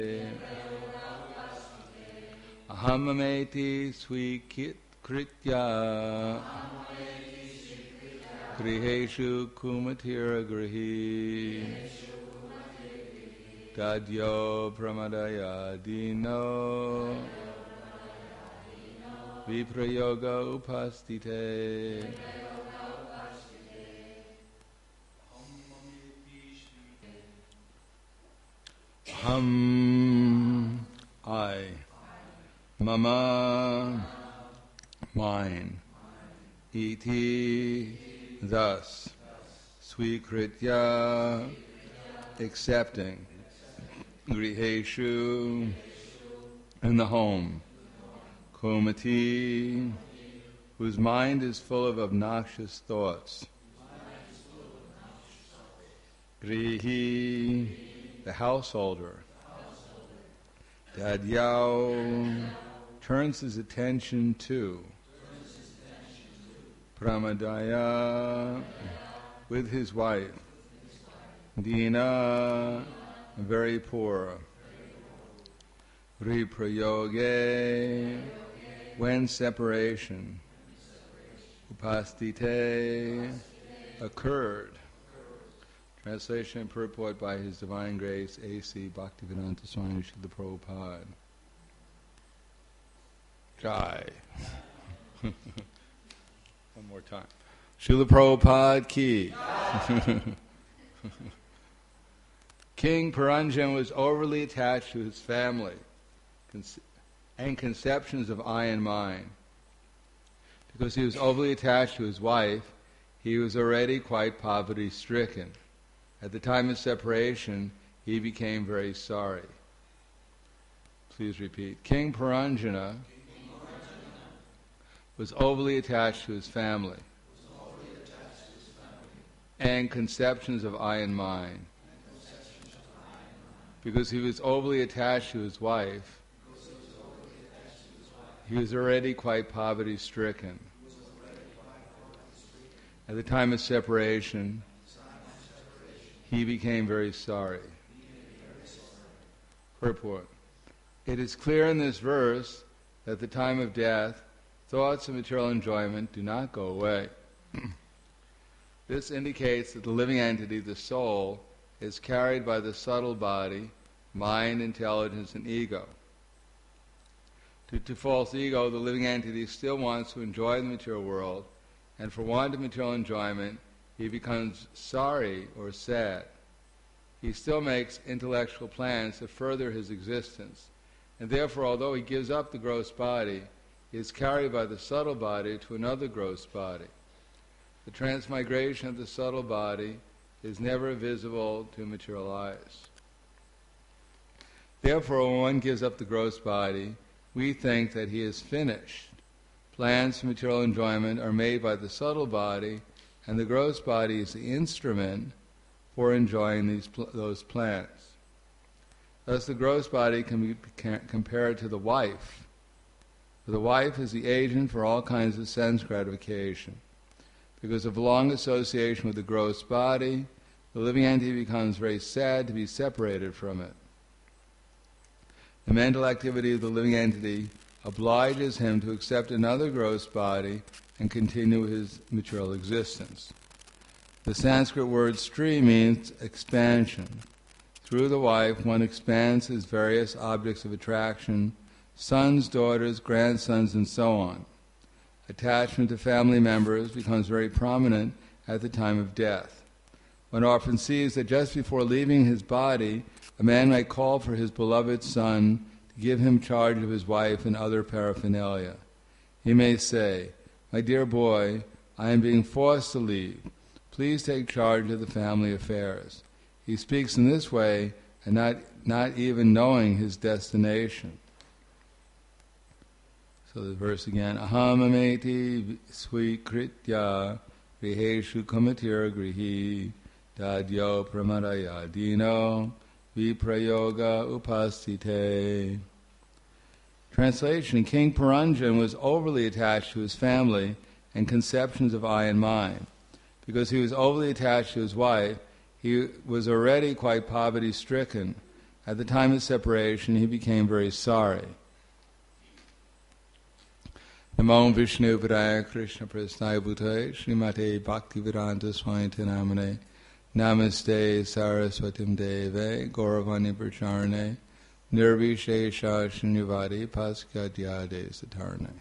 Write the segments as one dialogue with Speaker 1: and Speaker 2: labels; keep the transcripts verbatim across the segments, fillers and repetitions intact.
Speaker 1: Ahamameti swikit kritya griheshu kumatira grihi dadyo pramadaya dino viprayoga upastite. Hum, I, mama, mine, iti, thus, swikritya, accepting, griheshu, in the home, kumati, whose mind is full of obnoxious thoughts, grihi, the householder, Dadyao turns his attention to Pramadaya with his wife, Dina, very poor, Viprayoge, when separation, Upastite, occurred. Translation and purport by His Divine Grace, A C Bhaktivedanta Swami Srila Prabhupada. Jai. One more time. Srila Prabhupada ki. King Puranjan was overly attached to his family conce- and conceptions of I and mine. Because he was overly attached to his wife, he was already quite poverty-stricken. At the time of separation, he became very sorry. Please repeat. King Puranjana was overly attached to his family and conceptions of I and mine. Because he was overly attached to his wife, he was already quite poverty-stricken. At the time of separation, he became very sorry. Purport. It is clear in this verse that at the time of death, thoughts of material enjoyment do not go away. This indicates that the living entity, the soul, is carried by the subtle body, mind, intelligence, and ego. Due to false ego, the living entity still wants to enjoy the material world, and for want of material enjoyment, he becomes sorry or sad. He still makes intellectual plans to further his existence, and therefore, although he gives up the gross body, he is carried by the subtle body to another gross body. The transmigration of the subtle body is never visible to material eyes. Therefore, when one gives up the gross body, we think that he is finished. Plans for material enjoyment are made by the subtle body, and the gross body is the instrument for enjoying these pl- those plans. Thus the gross body can be ca- compared to the wife. For the wife is the agent for all kinds of sense gratification. Because of long association with the gross body, the living entity becomes very sad to be separated from it. The mental activity of the living entity obliges him to accept another gross body and continue his material existence. The Sanskrit word stri means expansion. Through the wife, one expands his various objects of attraction, sons, daughters, grandsons, and so on. Attachment to family members becomes very prominent at the time of death. One often sees that just before leaving his body, a man might call for his beloved son to give him charge of his wife and other paraphernalia. He may say, "My dear boy, I am being forced to leave. Please take charge of the family affairs." He speaks in this way and not, not even knowing his destination. So the verse again, Ahamameti swikritya griheshu kumatira grihi dadyo pramadaya dino viprayoga upastite. Translation, King Puranjan was overly attached to his family and conceptions of I and mine. Because he was overly attached to his wife, he was already quite poverty-stricken. At the time of separation, he became very sorry. Namo Vishnu Padaya Krishna Prasnaya Bhutaya Srimate Bhaktivedanta Swami Namane Namaste Saraswatim Deve Gauravani Pracharane Nirvishesha Shunyavadi Paskadyade Satarne.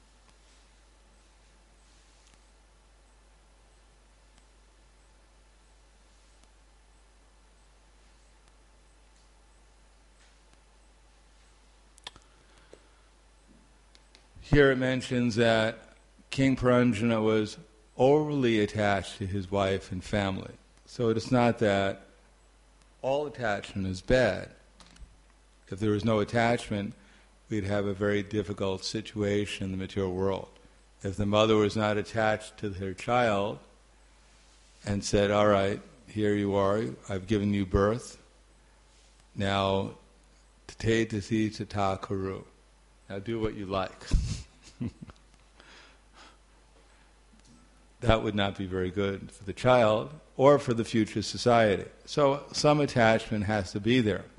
Speaker 1: Here it mentions that King Paranjana was overly attached to his wife and family. So it is not that all attachment is bad. If there was no attachment, we'd have a very difficult situation in the material world. If the mother was not attached to her child and said, all right, here you are, I've given you birth, now tate tati tata kuru. Now do what you like. That would not be very good for the child or for the future society. So some attachment has to be there.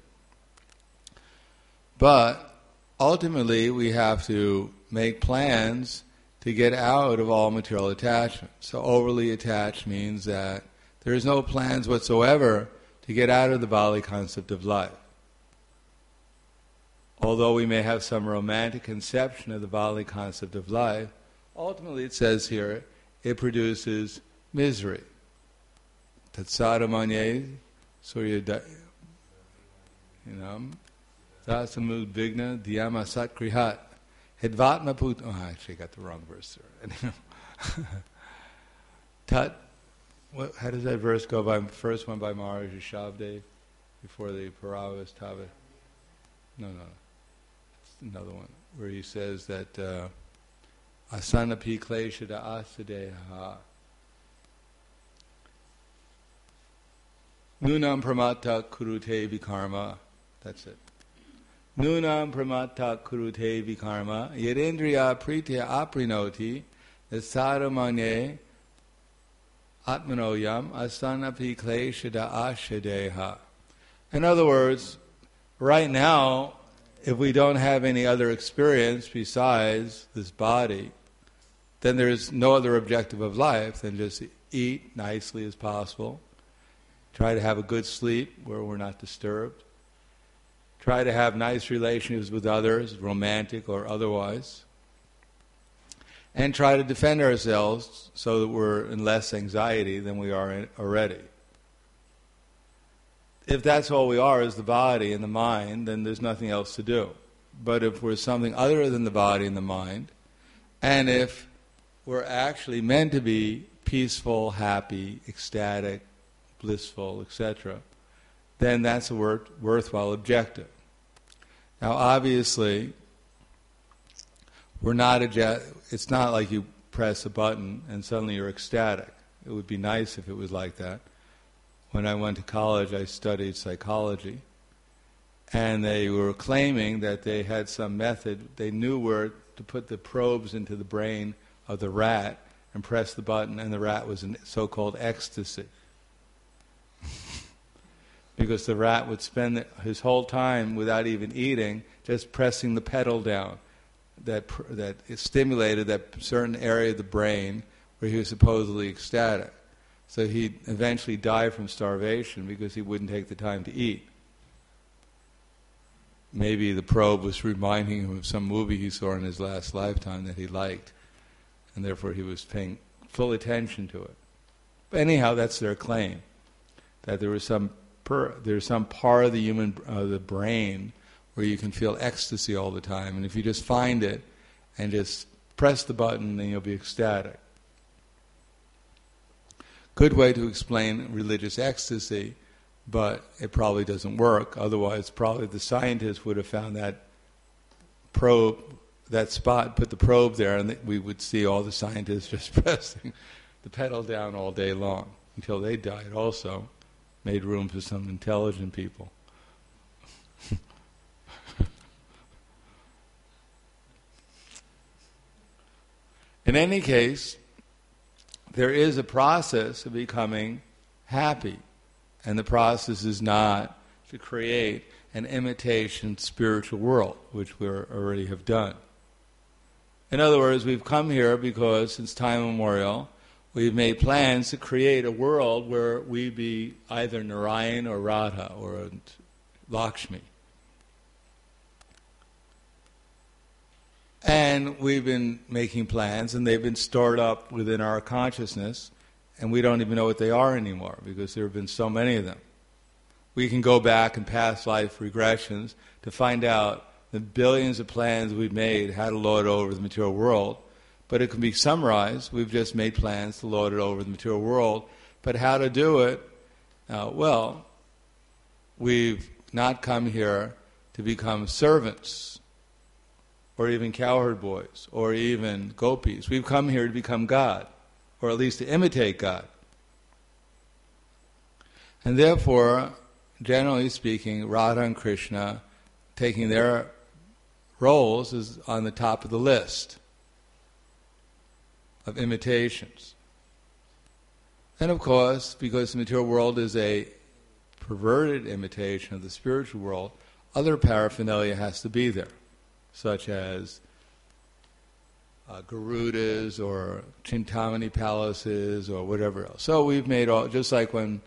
Speaker 1: But ultimately we have to make plans to get out of all material attachment. So overly attached means that there is no plans whatsoever to get out of the Bali concept of life. Although we may have some romantic conception of the Bali concept of life, ultimately it says here, it produces misery. Tatsada manye surya, you know, dasamud vigna dhyama satkrihat hedvatma put. Oh, I actually got the wrong verse there. Tat. What, how does that verse go? By first one by Maharaj Shabde, before the Paravas Tava. No, no. Another one where he says that uh, asanapi kleshada asadeha nunam pramata kurute vikarma. That's it. Nunam pramata kurute vikarma yedendriya pritya aprinoti saramanye atmanoyam asanapi kleshada ashadeha. In other words, right now, if we don't have any other experience besides this body, then there's no other objective of life than just eat nicely as possible, try to have a good sleep where we're not disturbed, try to have nice relations with others, romantic or otherwise, and try to defend ourselves so that we're in less anxiety than we are in already. If that's all we are is the body and the mind, then there's nothing else to do. But if we're something other than the body and the mind, and if we're actually meant to be peaceful, happy, ecstatic, blissful, et cetera, then that's a worth, worthwhile objective. Now obviously, we're not a, it's not like you press a button and suddenly you're ecstatic. It would be nice if it was like that. When I went to college, I studied psychology, and they were claiming that they had some method, they knew where to put the probes into the brain of the rat and press the button, and the rat was in so-called ecstasy. Because the rat would spend his whole time without even eating, just pressing the pedal down. That, that it stimulated that certain area of the brain where he was supposedly ecstatic. So he'd eventually die from starvation because he wouldn't take the time to eat. Maybe the probe was reminding him of some movie he saw in his last lifetime that he liked, and therefore he was paying full attention to it. But anyhow, that's their claim, that there was some per, there's some part of the human uh, the brain where you can feel ecstasy all the time, and if you just find it and just press the button, then you'll be ecstatic. Good way to explain religious ecstasy, but it probably doesn't work. Otherwise, probably the scientists would have found that probe, that spot, put the probe there, and we would see all the scientists just pressing the pedal down all day long until they died also. Made room for some intelligent people. In any case, there is a process of becoming happy, and the process is not to create an imitation spiritual world, which we already have done. In other words, we've come here because since time immemorial, we've made plans to create a world where we be either Narayan or Radha or Lakshmi. And we've been making plans, and they've been stored up within our consciousness, and we don't even know what they are anymore because there have been so many of them. We can go back in past life regressions to find out the billions of plans we've made how to lord over the material world, but it can be summarized. We've just made plans to lord it over the material world, but how to do it? Uh, well, we've not come here to become servants, or even cowherd boys, or even gopis. We've come here to become God, or at least to imitate God. And therefore, generally speaking, Radha and Krishna, taking their roles, is on the top of the list of imitations. And of course, because the material world is a perverted imitation of the spiritual world, other paraphernalia has to be there, such as uh, Garudas or Chintamani palaces or whatever else. So we've made all, just like when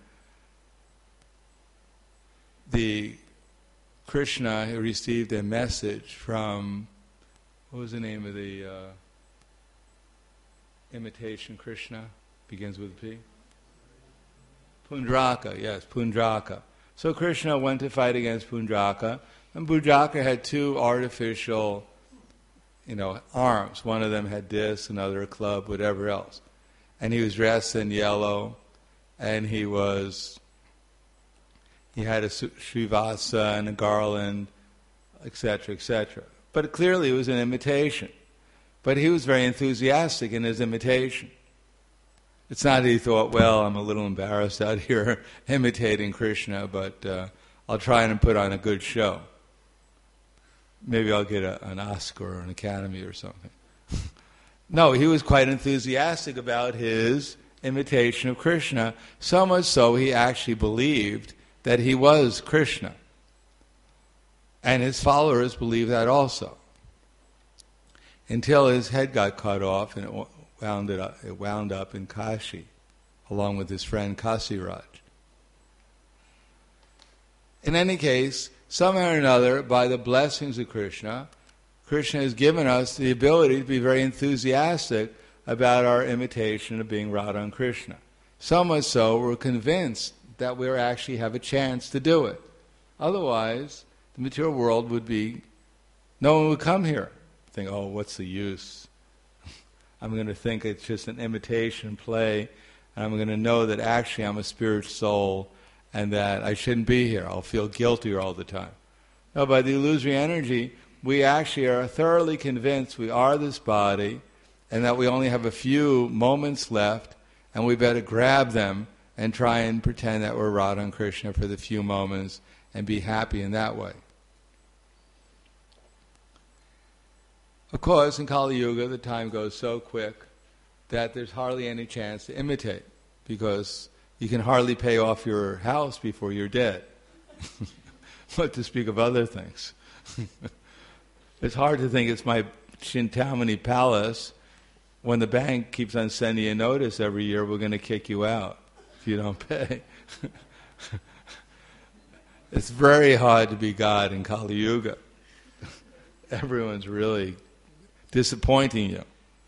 Speaker 1: the Krishna received a message from, what was the name of the uh, imitation Krishna? Begins with a P? Pundraka, yes, Pundraka. So Krishna went to fight against Pundraka, and Pundraka had two artificial, you know, arms. One of them had this, another a club, whatever else. And he was dressed in yellow, and he was, he had a srivasa and a garland, et cetera, et cetera. But clearly it was an imitation. But he was very enthusiastic in his imitation. It's not that he thought, well, I'm a little embarrassed out here imitating Krishna, but uh, I'll try and put on a good show. Maybe I'll get a, an Oscar or an Academy or something. No, he was quite enthusiastic about his imitation of Krishna, so much so he actually believed that he was Krishna. And his followers believed that also. Until his head got cut off and it wound, it up, it wound up in Kashi, along with his friend Kasiraj. In any case, somehow or another, by the blessings of Krishna, Krishna has given us the ability to be very enthusiastic about our imitation of being Radha and Krishna. So much so, we're convinced that we actually have a chance to do it. Otherwise, the material world would be, no one would come here. Think, oh, what's the use? I'm going to think it's just an imitation play, and I'm going to know that actually I'm a spirit soul, and that I shouldn't be here. I'll feel guilty all the time. No, by the illusory energy, we actually are thoroughly convinced we are this body, and that we only have a few moments left, and we better grab them and try and pretend that we're Radha and Krishna for the few moments and be happy in that way. Of course, in Kali Yuga, the time goes so quick that there's hardly any chance to imitate, because you can hardly pay off your house before you're dead. What to speak of other things. It's hard to think it's my Chintamani palace when the bank keeps on sending you a notice every year, we're going to kick you out if you don't pay. It's very hard to be God in Kali Yuga. Everyone's really disappointing you.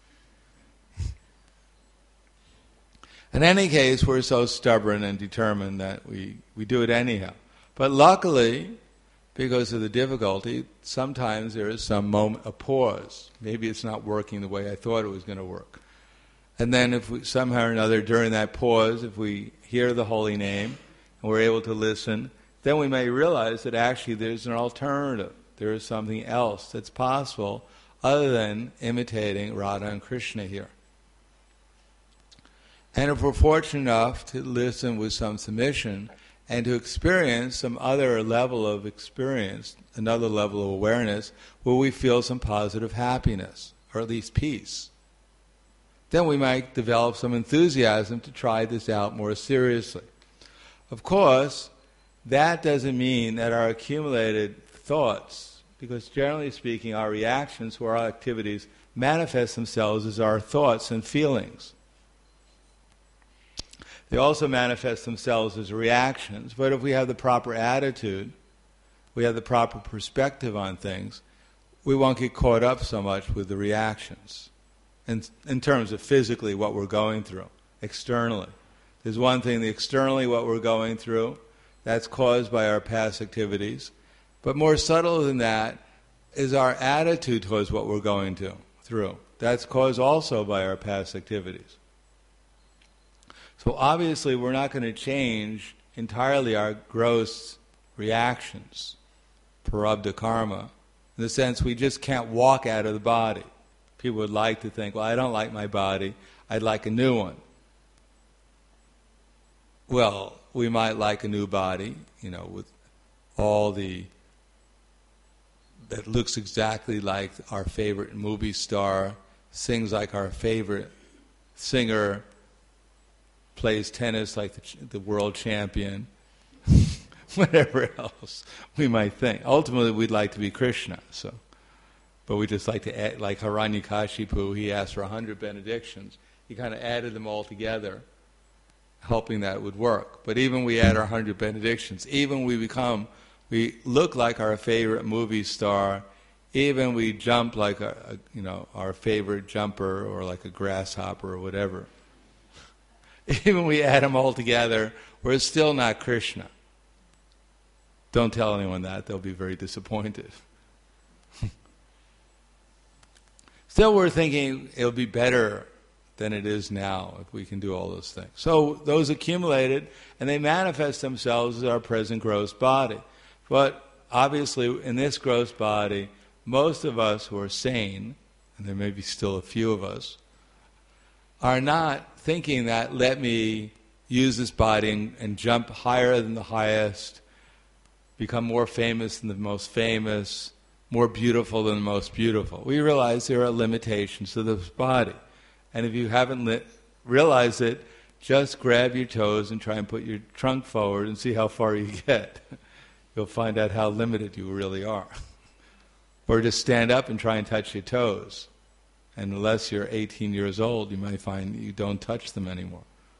Speaker 1: In any case, we're so stubborn and determined that we, we do it anyhow. But luckily, because of the difficulty, sometimes there is some moment, a pause. Maybe it's not working the way I thought it was going to work. And then if we somehow or another during that pause, if we hear the holy name and we're able to listen, then we may realize that actually there's an alternative. There is something else that's possible other than imitating Radha and Krishna here. And if we're fortunate enough to listen with some submission and to experience some other level of experience, another level of awareness, where we feel some positive happiness, or at least peace, then we might develop some enthusiasm to try this out more seriously. Of course, that doesn't mean that our accumulated thoughts, because generally speaking, our reactions to our activities manifest themselves as our thoughts and feelings. They also manifest themselves as reactions, but if we have the proper attitude, we have the proper perspective on things, we won't get caught up so much with the reactions in, in terms of physically what we're going through, externally. There's one thing, the externally what we're going through, that's caused by our past activities. But more subtle than that is our attitude towards what we're going to, through. That's caused also by our past activities. So obviously we're not going to change entirely our gross reactions, prarabdha karma, in the sense we just can't walk out of the body. People would like to think, well, I don't like my body, I'd like a new one. Well, we might like a new body, you know, with all the, that looks exactly like our favorite movie star, sings like our favorite singer, plays tennis like the, the world champion, whatever else we might think. Ultimately, we'd like to be Krishna, so, but we just like to add, like Hiranyakashipu, he asked for a hundred benedictions. He kind of added them all together, hoping that it would work. But even we add our hundred benedictions, even we become, we look like our favorite movie star, even we jump like a, a you know our favorite jumper or like a grasshopper or whatever. Even we add them all together, we're still not Krishna. Don't tell anyone that, they'll be very disappointed. Still we're thinking it'll be better than it is now if we can do all those things. So those accumulated, and they manifest themselves as our present gross body. But obviously in this gross body, most of us who are sane, and there may be still a few of us, are not thinking that let me use this body and, and jump higher than the highest, become more famous than the most famous, more beautiful than the most beautiful. We realize there are limitations to this body. And if you haven't li- realized it, just grab your toes and try and put your trunk forward and see how far you get. You'll find out how limited you really are. Or just stand up and try and touch your toes. And unless you're eighteen years old, you might find you don't touch them anymore.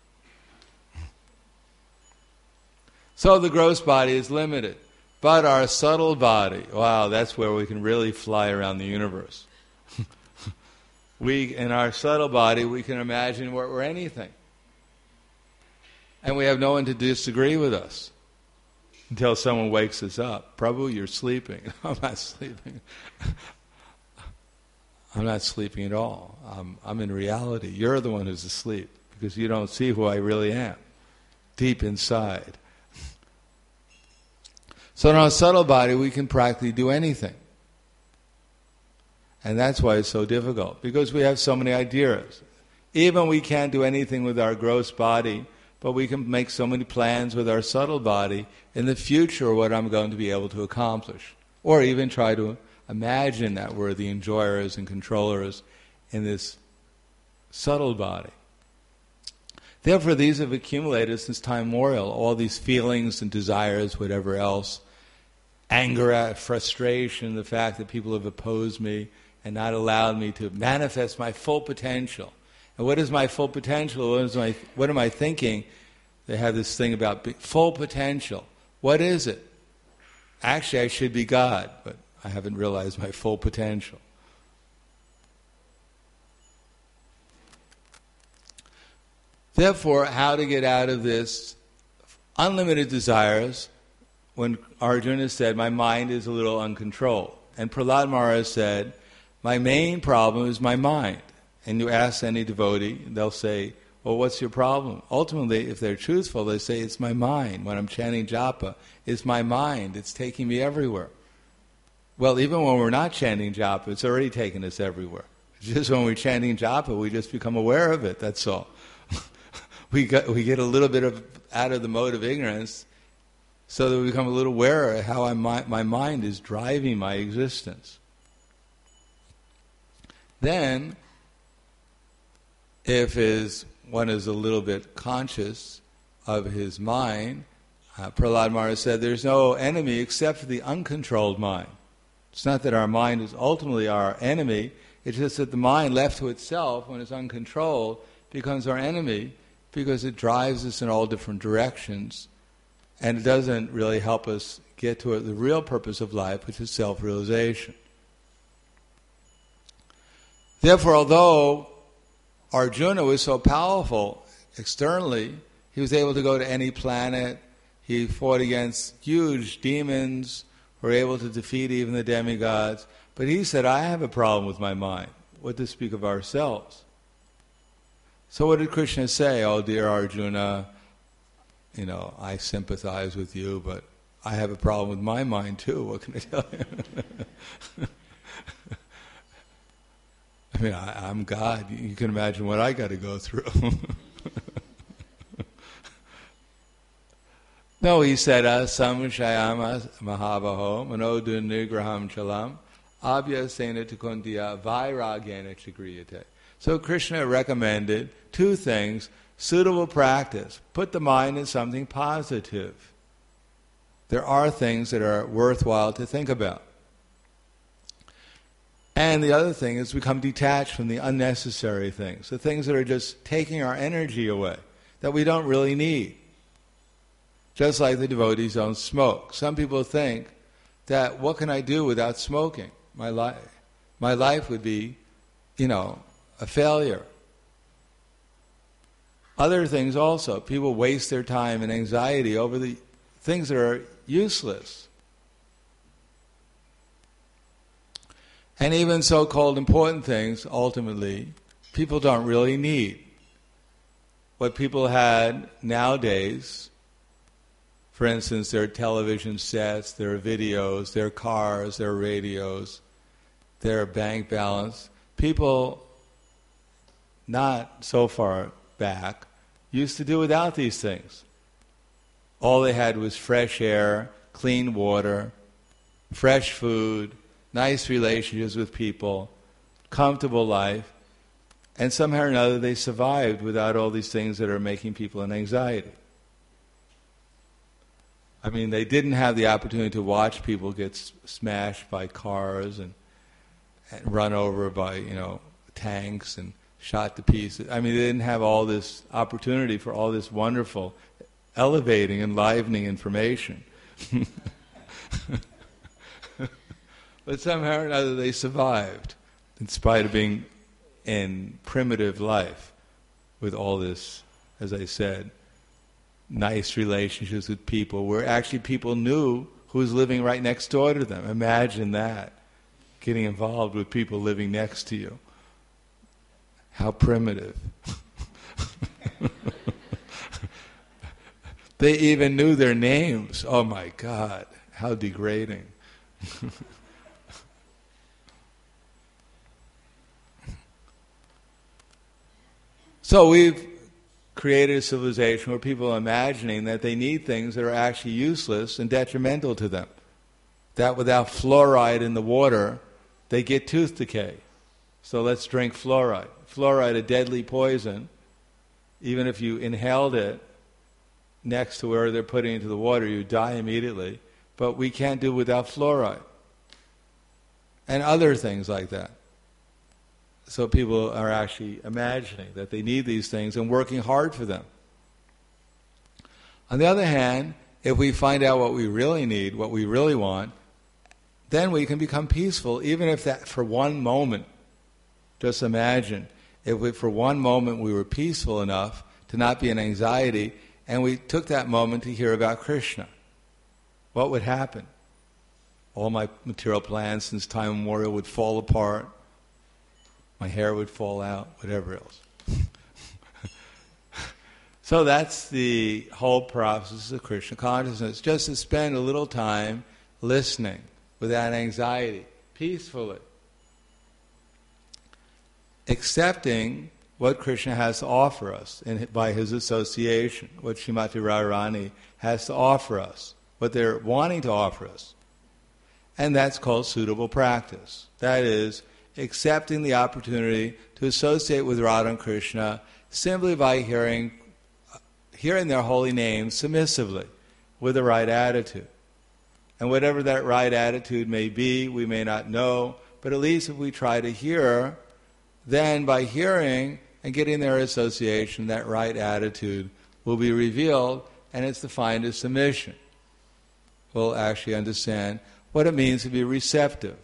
Speaker 1: So the gross body is limited. But our subtle body, wow, that's where we can really fly around the universe. We, in our subtle body, we can imagine we're, we're anything. And we have no one to disagree with us. Until someone wakes us up. Prabhu, you're sleeping. I'm not sleeping. I'm not sleeping at all. I'm, I'm in reality. You're the one who's asleep because you don't see who I really am deep inside. So in our subtle body, we can practically do anything. And that's why it's so difficult, because we have so many ideas. Even we can't do anything with our gross body, but we can make so many plans with our subtle body in the future what I'm going to be able to accomplish. Or even try to imagine that we're the enjoyers and controllers in this subtle body. Therefore, these have accumulated since time immemorial, all these feelings and desires, whatever else, anger, frustration, the fact that people have opposed me and not allowed me to manifest my full potential. And what is my full potential? What, is my, what am I thinking? They have this thing about full potential. What is it? Actually, I should be God, but I haven't realized my full potential. Therefore, how to get out of this unlimited desires, when Arjuna said, my mind is a little uncontrolled. And Prahlad Maharaj said, my main problem is my mind. And you ask any devotee, they'll say, well, what's your problem? Ultimately, if they're truthful, they say, it's my mind. When I'm chanting japa, it's my mind. It's taking me everywhere. Well, even when we're not chanting japa, it's already taken us everywhere. Just when we're chanting japa, we just become aware of it, that's all. we, got, we get a little bit of out of the mode of ignorance so that we become a little aware of how I, my, my mind is driving my existence. Then, if his, one is a little bit conscious of his mind, Uh, Prahlad Maharaj said, there's no enemy except for the uncontrolled mind. It's not that our mind is ultimately our enemy, it's just that the mind left to itself, when it's uncontrolled, becomes our enemy because it drives us in all different directions, and it doesn't really help us get to the real purpose of life, which is self-realization. Therefore, although Arjuna was so powerful externally, he was able to go to any planet, he fought against huge demons, were able to defeat even the demigods, but he said, I have a problem with my mind. What to speak of ourselves? So what did Krishna say? Oh, dear Arjuna, you know, I sympathize with you, but I have a problem with my mind too. What can I tell you? I mean, I, I'm God. You can imagine what I got to go through. No, he said, samshayama mahabaho manodu nigraham chalam abhyasena tukundiya vairagena chigriyate. So Krishna recommended two things: suitable practice. Put the mind in something positive. There are things that are worthwhile to think about. And the other thing is become detached from the unnecessary things, the things that are just taking our energy away, that we don't really need. Just like the devotees don't smoke. Some people think that, what can I do without smoking? My life, my life would be, you know, a failure. Other things also, people waste their time and anxiety over the things that are useless. And even so-called important things, ultimately, people don't really need. What people had nowadays, for instance, their television sets, their videos, their cars, their radios, their bank balance, people not so far back used to do without these things. All they had was fresh air, clean water, fresh food, nice relationships with people, comfortable life, and somehow or another they survived without all these things that are making people in anxiety. I mean, they didn't have the opportunity to watch people get s- smashed by cars and, and run over by, you know, tanks and shot to pieces. I mean, they didn't have all this opportunity for all this wonderful, elevating, enlivening information. But somehow or another they survived, in spite of being in primitive life, with all this, as I said, nice relationships with people, where actually people knew who was living right next door to them. Imagine that, getting involved with people living next to you. How primitive. They even knew their names. Oh my God, how degrading. So we've created a civilization where people are imagining that they need things that are actually useless and detrimental to them. That without fluoride in the water, they get tooth decay. So let's drink fluoride. Fluoride, a deadly poison. Even if you inhaled it next to where they're putting it into the water, you die immediately. But we can't do without fluoride. And other things like that. So people are actually imagining that they need these things and working hard for them. On the other hand, if we find out what we really need, what we really want, then we can become peaceful, even if that for one moment, just imagine, if we, for one moment we were peaceful enough to not be in anxiety, and we took that moment to hear about Krishna, what would happen? All my material plans since time immemorial would fall apart. My hair would fall out, whatever else. So that's the whole process of Krishna consciousness, just to spend a little time listening without anxiety, peacefully, accepting what Krishna has to offer us in, by his association, what Srimati Radharani has to offer us, what they're wanting to offer us. And that's called suitable practice. That is, accepting the opportunity to associate with Radha and Krishna simply by hearing hearing their holy names submissively. with the right attitude. And whatever that right attitude may be, we may not know, but at least if we try to hear, then by hearing and getting their association, that right attitude will be revealed, and it's the finest submission. We'll actually understand what it means to be receptive.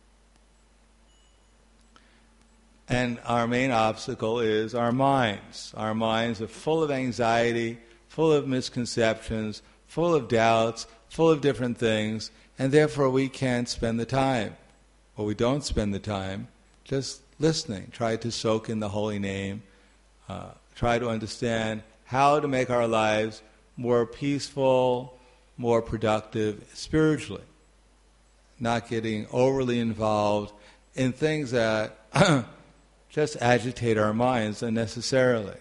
Speaker 1: And our main obstacle is our minds. Our minds are full of anxiety, full of misconceptions, full of doubts, full of different things, and therefore we can't spend the time. Or we don't spend the time just listening. Try to soak in the holy name. Uh, try to understand how to make our lives more peaceful, more productive spiritually. Not getting overly involved in things that just agitate our minds unnecessarily.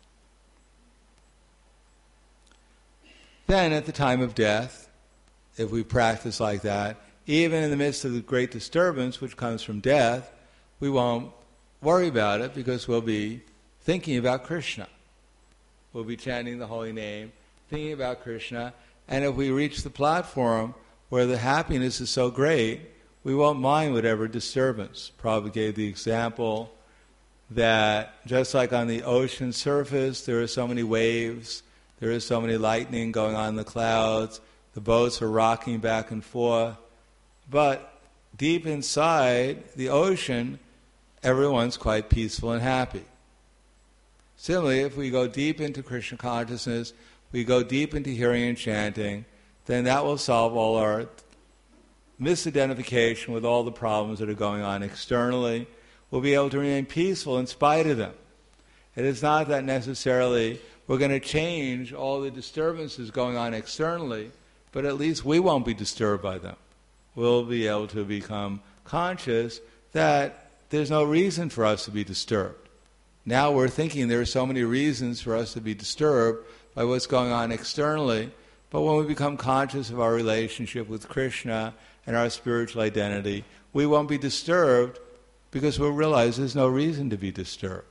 Speaker 1: Then at the time of death, if we practice like that, even in the midst of the great disturbance which comes from death, we won't worry about it because we'll be thinking about Krishna. We'll be chanting the holy name, thinking about Krishna, and if we reach the platform where the happiness is so great, we won't mind whatever disturbance. Prabhupada gave the example that just like on the ocean surface, there are so many waves, there is so many lightning going on in the clouds, the boats are rocking back and forth, but deep inside the ocean, everyone's quite peaceful and happy. Similarly, if we go deep into Krishna consciousness, we go deep into hearing and chanting, then that will solve all our misidentification with all the problems that are going on externally. We'll be able to remain peaceful in spite of them. It is not that necessarily we're going to change all the disturbances going on externally, but at least we won't be disturbed by them. We'll be able to become conscious that there's no reason for us to be disturbed. Now we're thinking there are so many reasons for us to be disturbed by what's going on externally, but when we become conscious of our relationship with Krishna and our spiritual identity, we won't be disturbed because we'll realize there's no reason to be disturbed.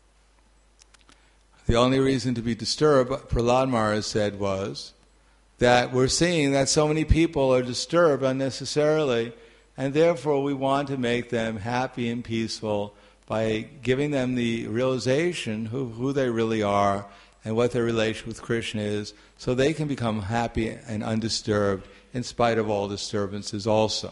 Speaker 1: The only reason to be disturbed, Prahlad Maharaj said, was that we're seeing that so many people are disturbed unnecessarily, and therefore we want to make them happy and peaceful by giving them the realization who, who they really are and what their relation with Krishna is, so they can become happy and undisturbed in spite of all disturbances also.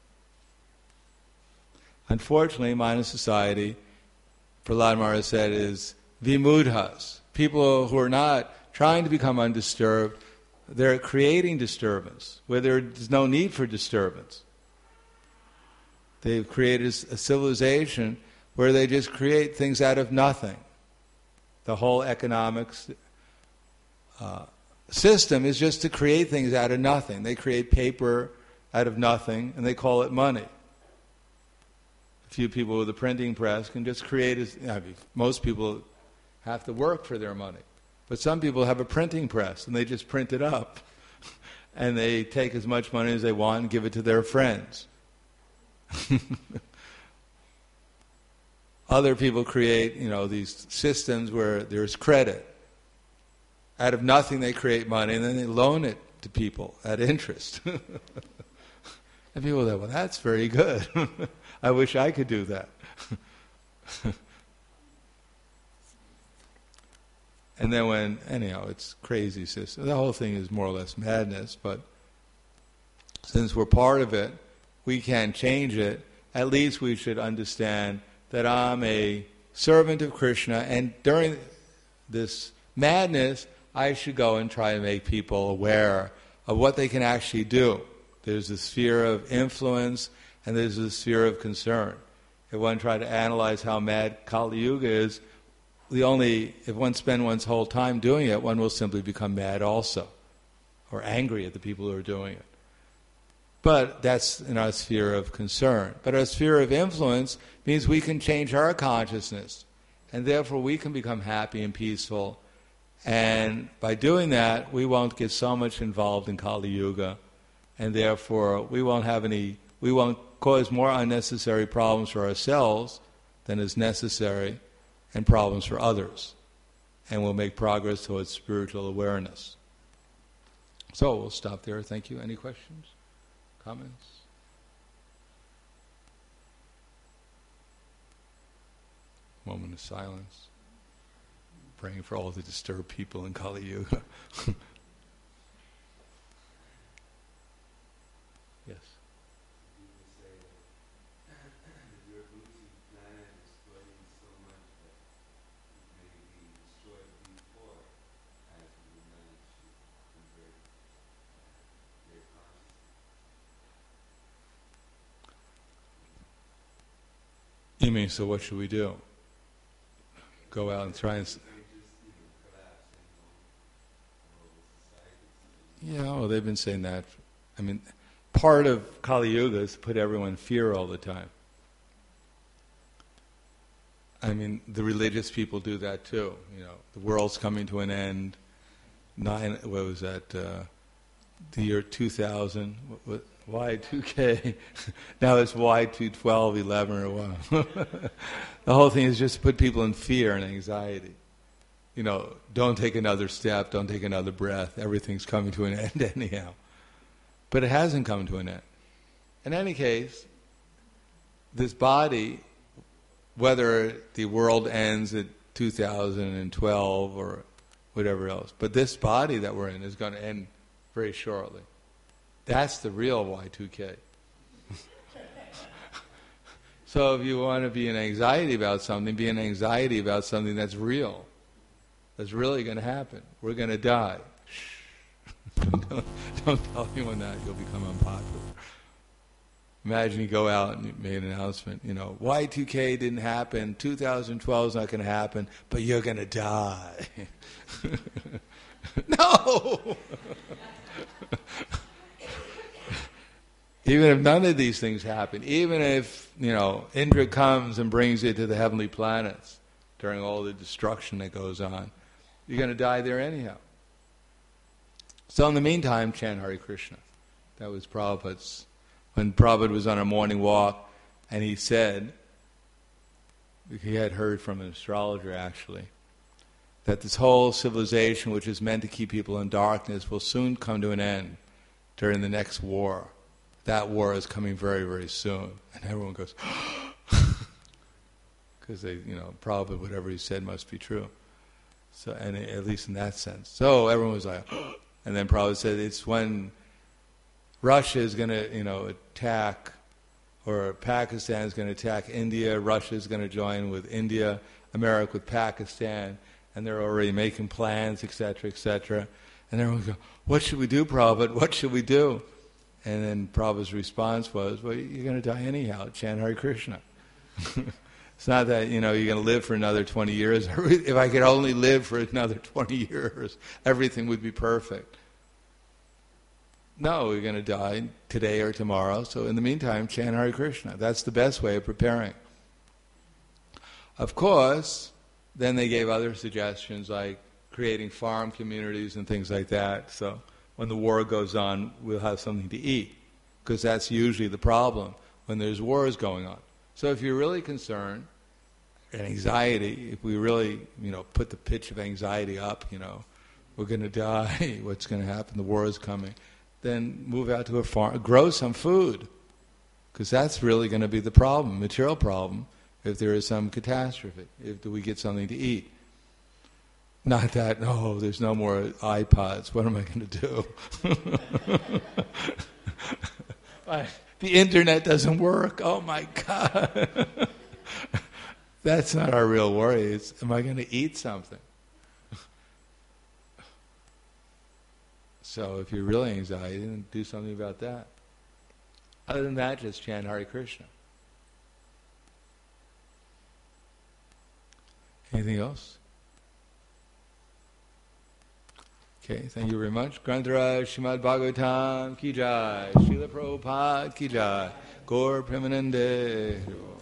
Speaker 1: Unfortunately, modern society, Prahlad Maharaj said, is vimudhas. People who are not trying to become undisturbed, they're creating disturbance where there's no need for disturbance. They've created a civilization where they just create things out of nothing. The whole economics uh, system is just to create things out of nothing. They create paper out of nothing and they call it money. A few people with a printing press can just create, a, I mean, most people have to work for their money. But some people have a printing press and they just print it up and they take as much money as they want and give it to their friends. Other people create, you know, these systems where there's credit. Out of nothing they create money and then they loan it to people at interest. And people say, well, that's very good. I wish I could do that. And then when, anyhow, it's crazy system. The whole thing is more or less madness, but since we're part of it, we can't change it. At least we should understand that I'm a servant of Krishna, and during this madness, I should go and try to make people aware of what they can actually do. There's a sphere of influence, and there's a sphere of concern. If one tried to analyze how mad Kali Yuga is, the only, if one spends one's whole time doing it, one will simply become mad also, or angry at the people who are doing it. But that's in our sphere of concern. But our sphere of influence means we can change our consciousness, and therefore we can become happy and peaceful. And by doing that, we won't get so much involved in Kali Yuga, and therefore we won't have any, we won't cause more unnecessary problems for ourselves than is necessary, and problems for others. And we'll make progress towards spiritual awareness. So we'll stop there. Thank you. Any questions? Comments? Moment of silence. Praying for all the disturbed people in Kali Yuga. Yes. You mean, so what should we do? Go out and try and... S- yeah, well, they've been saying that. I mean, part of Kali Yuga is to put everyone in fear all the time. I mean, the religious people do that too. You know, the world's coming to an end. Nine, what was that? Uh, the year two thousand. What, what, Y two K. Now it's Y two twelve, eleven, or what? The whole thing is just to put people in fear and anxiety. You know, don't take another step, don't take another breath. Everything's coming to an end anyhow. But it hasn't come to an end. In any case, this body, whether the world ends at two thousand twelve or whatever else, but this body that we're in is going to end very shortly. That's the real Y two K. So if you want to be in anxiety about something, be in anxiety about something that's real, that's really going to happen. We're going to die. don't, don't tell anyone that, you'll become unpopular. Imagine you go out and you made an announcement, you know, Y two K didn't happen, two thousand twelve is not going to happen, but you're going to die. No! Even if none of these things happen, even if, you know, Indra comes and brings you to the heavenly planets during all the destruction that goes on, you're going to die there anyhow. So in the meantime, chant Hare Krishna. That was Prabhupada's, when Prabhupada was on a morning walk, and he said, he had heard from an astrologer actually, that this whole civilization, which is meant to keep people in darkness, will soon come to an end during the next war. That war is coming very, very soon. And everyone goes, because they, you know, probably whatever he said must be true. So, and at least in that sense. So everyone was like, and then Prabhupada said, it's when Russia is going to, you know, attack, or Pakistan is going to attack India, Russia is going to join with India, America with Pakistan, and they're already making plans, et cetera, et cetera. And everyone goes, what should we do, Prabhupada? What should we do? And then Prabhupada's response was, well, you're going to die anyhow. Chant Hare Krishna. It's not that, you know, you're going to live for another twenty years. If I could only live for another twenty years, everything would be perfect. No, we're going to die today or tomorrow. So in the meantime, chant Hare Krishna. That's the best way of preparing. Of course, then they gave other suggestions like creating farm communities and things like that. So when the war goes on, we'll have something to eat, because that's usually the problem when there's wars going on. So if you're really concerned, and anxiety, if we really, you know, put the pitch of anxiety up, you know, we're going to die, what's going to happen, the war is coming, then move out to a farm, grow some food, because that's really going to be the problem, material problem, if there is some catastrophe, if we get something to eat. Not that, oh, there's no more iPods, what am I going to do? The internet doesn't work, oh my God. That's not our real worry, it's, am I going to eat something? So if you're really anxiety, then do something about that. Other than that, just chant Hare Krishna. Anything else? Okay, thank you very much. Grantaraj Srimad Bhagavatam Ki Jai, Srila Prabhupada Ki Jai, Gaur Premanande.